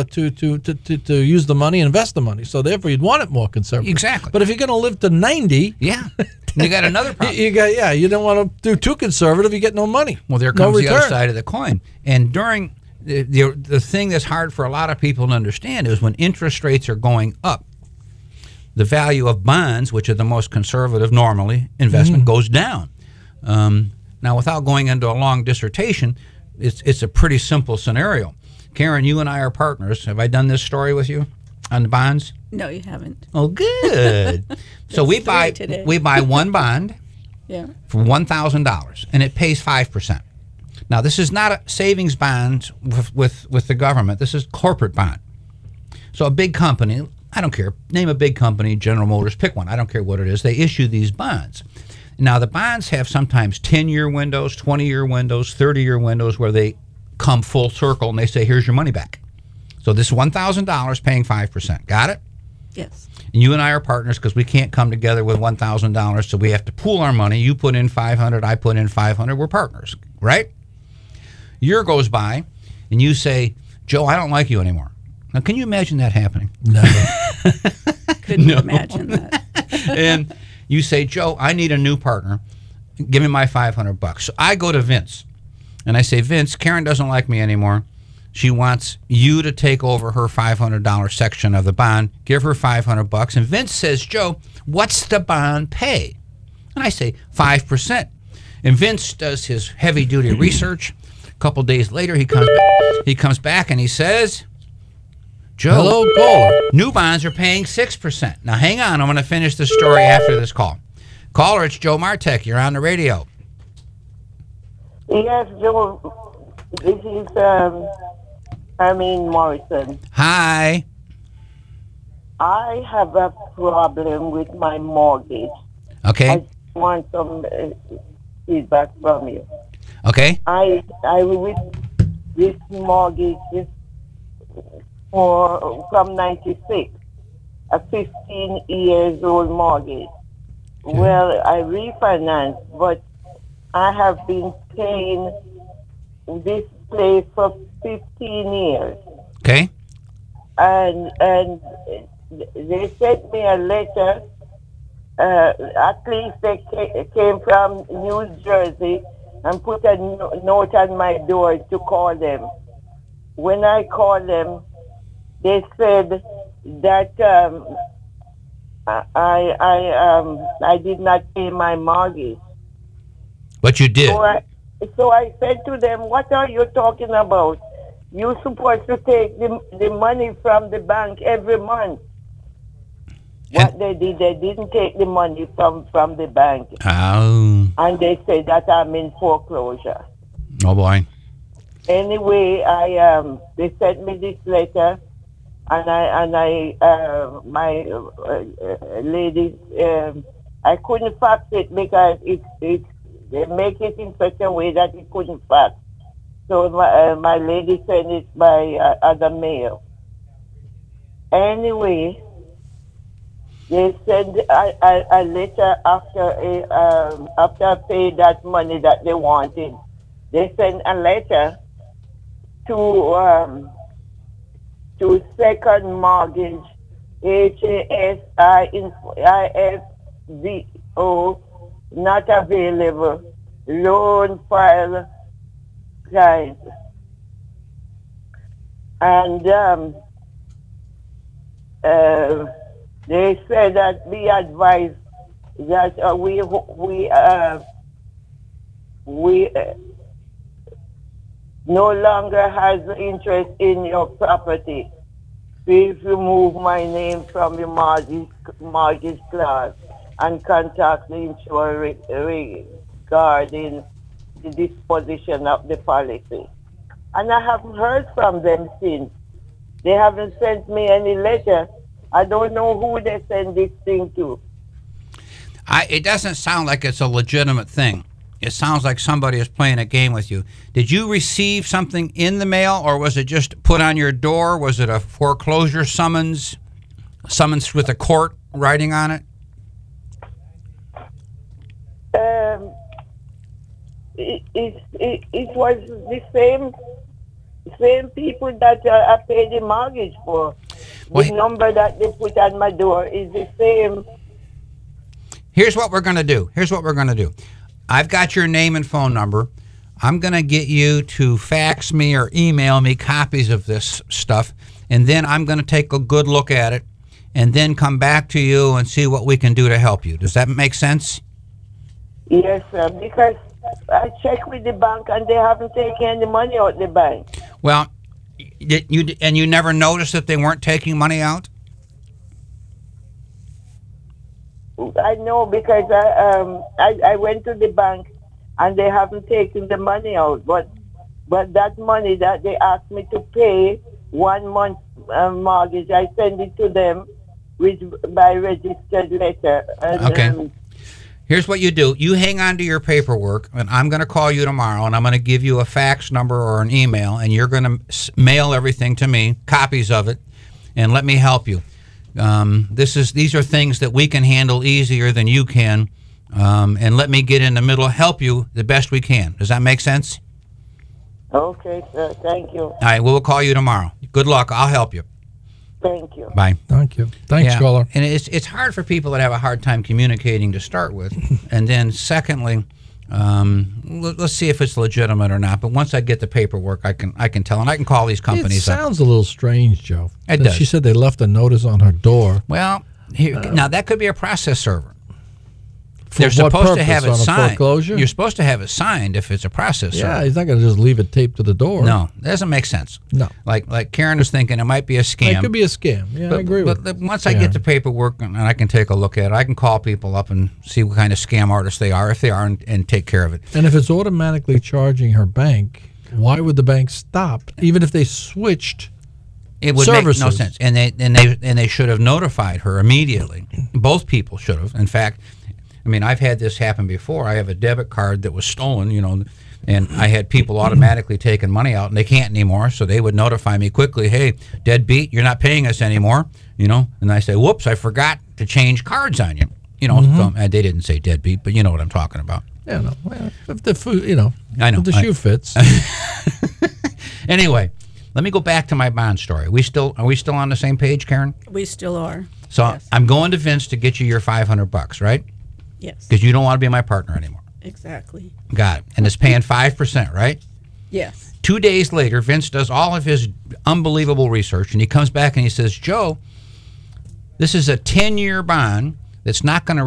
to use the money and invest the money. So therefore, you'd want it more conservative. Exactly. But if you're going to live to 90, you got another problem. You don't want to do too conservative. You get no money. Well, there comes the other side of the coin. And during the thing that's hard for a lot of people to understand is when interest rates are going up, the value of bonds, which are the most conservative normally investment, goes down. Now, without going into a long dissertation, it's a pretty simple scenario. Karen, you and I are partners. Have I done this story with you on the bonds? No, you haven't. Oh, good. So we buy one bond for $1,000, and it pays 5%. Now, this is not a savings bond with the government. This is corporate bond. So a big company, I don't care. Name a big company, General Motors, pick one. I don't care what it is. They issue these bonds. Now, the bonds have sometimes 10-year windows, 20-year windows, 30-year windows where they come full circle and they say, here's your money back. So this $1,000 paying 5%. Got it? Yes. And you and I are partners because we can't come together with $1,000, so we have to pool our money. You put in $500, I put in $500. We're partners, right? Year goes by, and you say, Joe, I don't like you anymore. Now, can you imagine that happening? No. Couldn't imagine that. And you say, Joe, I need a new partner. Give me my $500. So I go to Vince, and I say, Vince, Karen doesn't like me anymore. She wants you to take over her $500 section of the bond. Give her $500. And Vince says, Joe, what's the bond pay? And I say, 5%. And Vince does his heavy-duty research. A couple days later, he comes back and he says, Joe, hello, caller. New bonds are paying 6%. Now, hang on. I'm going to finish the story after this call. Caller, it's Joe Martek. You're on the radio. Yes, Joe. This is Morrison. Hi. I have a problem with my mortgage. Okay. I want some feedback from you. Okay. I with this mortgage from 96, a 15 years old mortgage. Okay. Well, I refinanced, but I have been paying this place for 15 years. Okay. And they sent me a letter. At least they came from New Jersey and put a note on my door to call them. When I called them, they said that I did not pay my mortgage. But you did. So I said to them, what are you talking about? You're supposed to take the money from the bank every month. What they did, they didn't take the money from the bank. Oh. And they said that I'm in foreclosure. Oh, boy. Anyway, they sent me this letter, and my lady, I couldn't fax it because they make it in such a way that it couldn't fax. So my lady sent it by other mail. Anyway, they sent a letter after I paid that money that they wanted. They sent a letter to Second Mortgage, HASISVO, not available, loan file client. And they said that be advised that we no longer has interest in your property. Please remove my name from your mortgage class and contact the insurer regarding the disposition of the policy. And I haven't heard from them since. They haven't sent me any letter. I don't know who they send this thing to. It doesn't sound like it's a legitimate thing. It sounds like somebody is playing a game with you. Did you receive something in the mail, or was it just put on your door? Was it a foreclosure summons with a court writing on it? It was the same people that I paid the mortgage for. The number that they put on my door is the same. Here's what we're going to do. I've got your name and phone number. I'm going to get you to fax me or email me copies of this stuff, and then I'm going to take a good look at it and then come back to you and see what we can do to help you. Does that make sense? Yes, sir, because I checked with the bank and they haven't taken any money out the bank. Well, you never noticed that they weren't taking money out? I know because I went to the bank and they haven't taken the money out. But that money that they asked me to pay 1 month mortgage, I send it to them with my registered letter. And, Okay. Here's what you do. You hang on to your paperwork, and I'm going to call you tomorrow, and I'm going to give you a fax number or an email, and you're going to mail everything to me, copies of it, and let me help you. These are things that we can handle easier than you can, and let me get in the middle, help you the best we can. Does that make sense? Okay, sir. Thank you. All right, we'll call you tomorrow. Good luck. I'll help you. Thank you. Bye. Thank you. Thanks, Yeah, caller. and it's hard for people that have a hard time communicating to start with, and then secondly, let's see if it's legitimate or not. But once I get the paperwork, I can tell, and I can call these It companies up. sounds a little strange, Joe. It That does. She said they left a notice on her door. Well, now that could be a process server. For They're what supposed to purpose? have it On a signed. foreclosure? You're supposed to have it signed if it's a process Yeah, server. he's not going to just leave it taped to the door. No, that doesn't make sense. No. Like Karen was thinking, it might be a scam. It could be a scam. Yeah, I agree with But you. once I get the paperwork and I can take a look at it, I can call people up and see what kind of scam artists they are, if they are, and take care of it. And if it's automatically charging her bank, why would the bank stop? Even if they switched It would services. make no sense, and they should have notified her immediately. Both people should have. In fact, I mean, I've had this happen before. I have a debit card that was stolen, and I had people automatically taking money out, and they can't anymore. So they would notify me quickly, "Hey, deadbeat, you're not paying us anymore." And I say, "Whoops, I forgot to change cards on you." So, they didn't say deadbeat, but you know what I'm talking about. Yeah, no. Well, if the food, I know. if the shoe fits. Anyway, let me go back to my bond story. Are we still on the same page, Karen? We still are. So Yes. I'm going to Vince to get you your $500, right? Yes. Because you don't want to be my partner anymore. Exactly. Got it. And it's paying 5%, right? Yes. 2 days later, Vince does all of his unbelievable research, and he comes back and he says, "Joe, this is a 10-year bond that's not going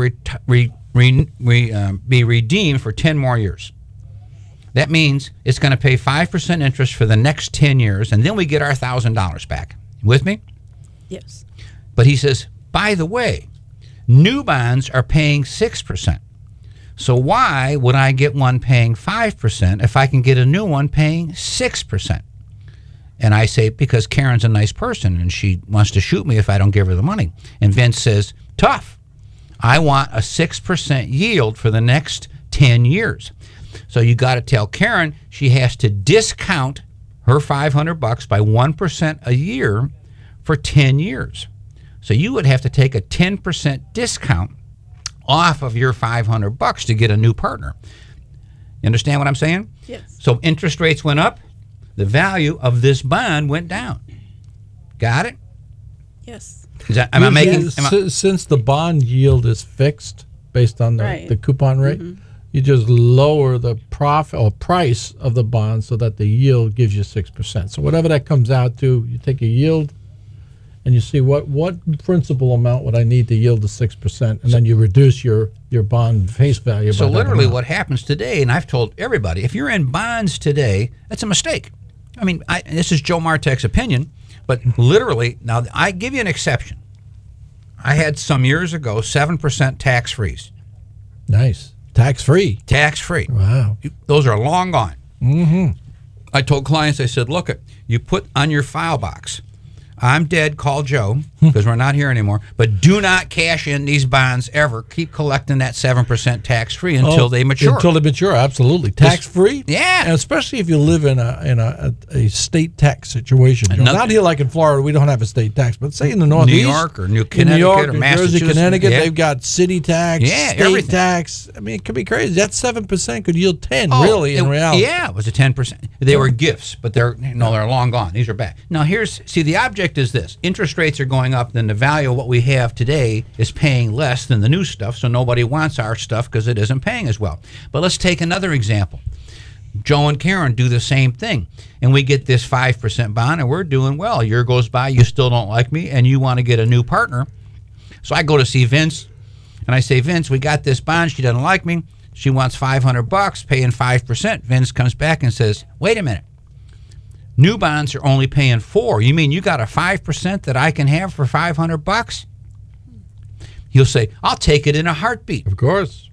to be redeemed for 10 more years. That means it's going to pay 5% interest for the next 10 years, and then we get our $1,000 back." With me? Yes. But he says, by the way, new bonds are paying 6%. So why would I get one paying 5% if I can get a new one paying 6%? And I say, because Karen's a nice person and she wants to shoot me if I don't give her the money. And Vince says, tough. I want a 6% yield for the next 10 years. So you got to tell Karen she has to discount her $500 by 1% a year for 10 years. So you would have to take a 10% discount off of your $500 to get a new partner. You understand what I'm saying? Yes. So interest rates went up. The value of this bond went down. Got it? Yes. Am I making? Since the bond yield is fixed based on Right. the coupon rate, you just lower the profit or price of the bond so that the yield gives you 6%. So whatever that comes out to, you take a yield and you see what principal amount would I need to yield to 6%, and then you reduce your bond face value. So by that literally amount. what happens today, and I've told everybody, if you're in bonds today, that's a mistake. I mean, this is Joe Martek's opinion, but literally, now I give you an exception. I had some years ago 7% tax freeze. Nice. Tax-free. Tax-free. Wow. Those are long gone. Mm-hmm. I told clients, I said, look, you put on your file box, I'm dead, call Joe, because we're not here anymore, but do not cash in these bonds ever. Keep collecting that 7% tax-free until they mature. Until they mature, absolutely. Tax-free? Yeah. And especially if you live in a state tax situation. Not here like in Florida, we don't have a state tax, but say in the Northeast. New York or New in Connecticut New York, or New Massachusetts. Jersey, Connecticut, Yeah. they've got city tax, state everything. tax. I mean, it could be crazy. That 7% could yield 10, Oh, really, in reality. Yeah, it was a 10%. They were gifts, but they're long gone. These are back. Now the object is this. Interest rates are going up, then the value of what we have today is paying less than the new stuff, so nobody wants our stuff because it isn't paying as well. But let's take another example. Joe and Karen do the same thing, and we get this 5% bond, and we're doing well. A year goes by, you still don't like me, and you want to get a new partner. So I go to see Vince, and I say, Vince, we got this bond. She doesn't like me. She wants $500, paying 5%. Vince comes back and says, wait a minute. New bonds are only paying 4%. You mean you got a 5% that I can have for $500? He'll say, I'll take it in a heartbeat. Of course.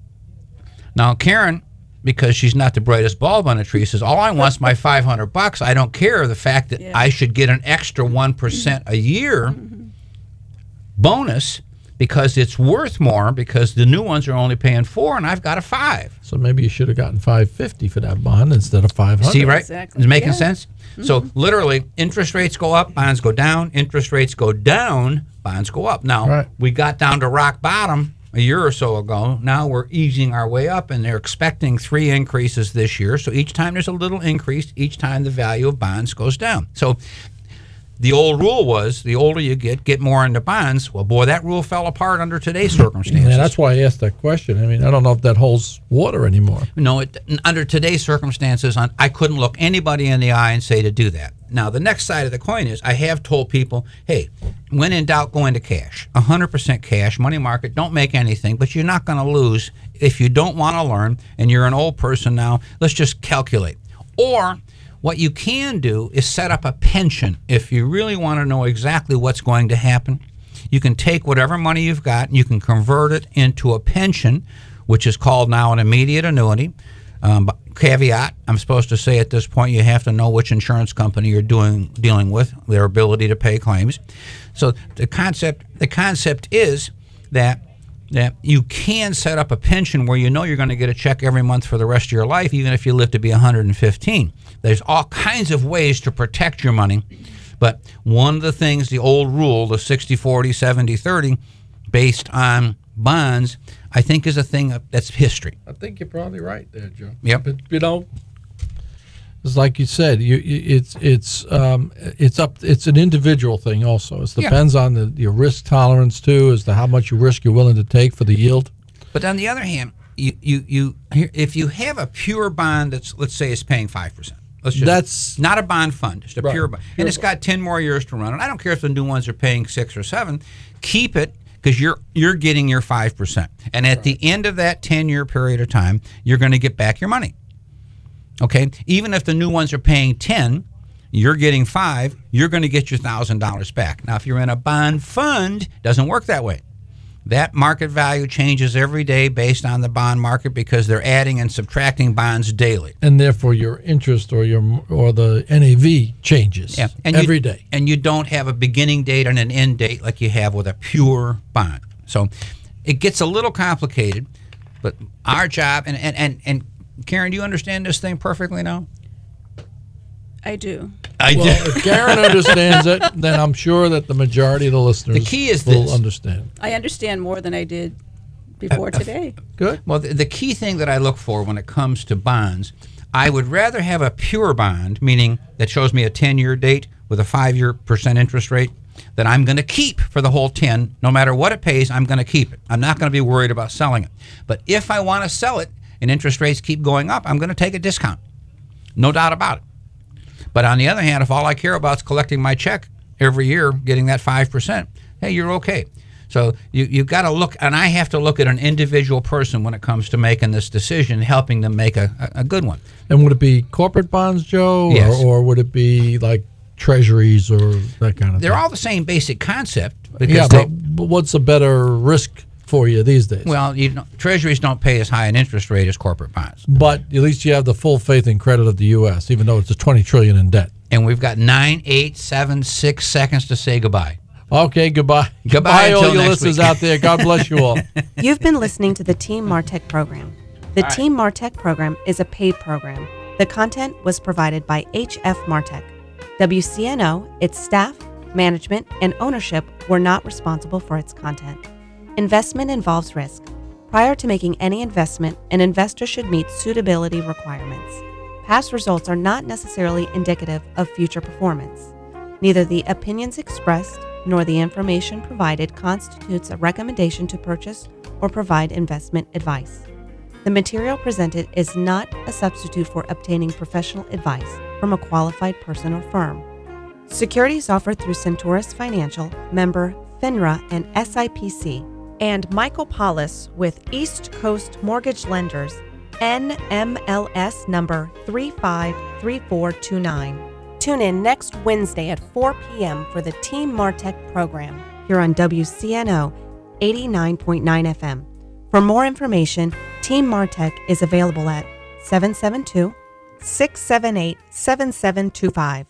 Now, Karen, because she's not the brightest bulb on the tree, says, all I want is my $500. I don't care the fact that I should get an extra 1% a year. bonus because it's worth more because the new ones are only paying 4 and I've got a 5. So maybe you should have gotten $550 for that bond instead of $500. See, right? Exactly. Is it making Yeah. sense? So literally, interest rates go up, bonds go down. Interest rates go down, bonds go up. Now, Right. we got down to rock bottom a year or so ago. Now we're easing our way up, and they're expecting 3 increases this year. So each time there's a little increase, each time the value of bonds goes down. So the old rule was the older you get more into bonds. Well, boy, that rule fell apart under today's circumstances. Yeah, that's why I asked that question. I mean, I don't know if that holds water anymore. No, under today's circumstances, I couldn't look anybody in the eye and say to do that. Now, the next side of the coin is I have told people, hey, when in doubt, go into cash. 100% cash, money market, don't make anything, but you're not going to lose. If you don't want to learn and you're an old person now, let's just calculate. Or what you can do is set up a pension. If you really want to know exactly what's going to happen, you can take whatever money you've got and you can convert it into a pension, which is called now an immediate annuity. Caveat, I'm supposed to say at this point, you have to know which insurance company you're dealing with, their ability to pay claims. So the concept is that you can set up a pension where you know you're going to get a check every month for the rest of your life, even if you live to be 115. There's all kinds of ways to protect your money, but one of the things, the old rule, the 60-40, 70-30, based on bonds, I think is a thing that's history. I think you're probably right there, Joe. Yep. But you know, it's like you said, it's an individual thing. Also, it depends on your risk tolerance too, as to how much risk you're willing to take for the yield. But on the other hand, if you have a pure bond that's, let's say, is paying 5%. That's not a bond fund, just a pure bond, and it's got 10 more years to run. And I don't care if the new ones are paying 6 or 7. Keep it. Because you're getting your 5%. And at the end of that 10-year period of time, you're going to get back your money. Okay? Even if the new ones are paying 10, you're getting 5, you're going to get your $1,000 back. Now, if you're in a bond fund, it doesn't work that way. That market value changes every day based on the bond market because they're adding and subtracting bonds daily. And therefore your interest or the NAV changes every day. And you don't have a beginning date and an end date like you have with a pure bond. So it gets a little complicated, but our job, and Karen, do you understand this thing perfectly now? I do. If Karen understands it, then I'm sure that the majority of the listeners will understand. I understand more than I did before today. Good. Well, the key thing that I look for when it comes to bonds, I would rather have a pure bond, meaning that shows me a 10-year date with a 5% interest rate, that I'm going to keep for the whole 10. No matter what it pays, I'm going to keep it. I'm not going to be worried about selling it. But if I want to sell it and interest rates keep going up, I'm going to take a discount. No doubt about it. But on the other hand, if all I care about is collecting my check every year, getting that 5%, hey, you're okay. So you've got to look, and I have to look at an individual person when it comes to making this decision, helping them make a good one. And would it be corporate bonds, Joe? Yes. Or would it be like treasuries or that kind of thing? They're all the same basic concept. But what's a better risk for you these days? Well, treasuries don't pay as high an interest rate as corporate bonds. But at least you have the full faith and credit of the U.S., even though it's a $20 trillion in debt. And we've got 9, 8, 7, 6 seconds to say goodbye. Okay, goodbye. Goodbye all until you next listeners week. out there. God bless you all. You've been listening to the Team Martech program. The Team Martech program is a paid program. The content was provided by HF Martech. WCNO, its staff, management, and ownership were not responsible for its content. Investment involves risk. Prior to making any investment, an investor should meet suitability requirements. Past results are not necessarily indicative of future performance. Neither the opinions expressed nor the information provided constitutes a recommendation to purchase or provide investment advice. The material presented is not a substitute for obtaining professional advice from a qualified person or firm. Securities offered through Centaurus Financial, member FINRA and SIPC, and Michael Paulus with East Coast Mortgage Lenders, NMLS number 353429. Tune in next Wednesday at 4 p.m. for the Team Martech program here on WCNO 89.9 FM. For more information, Team Martech is available at 772-678-7725.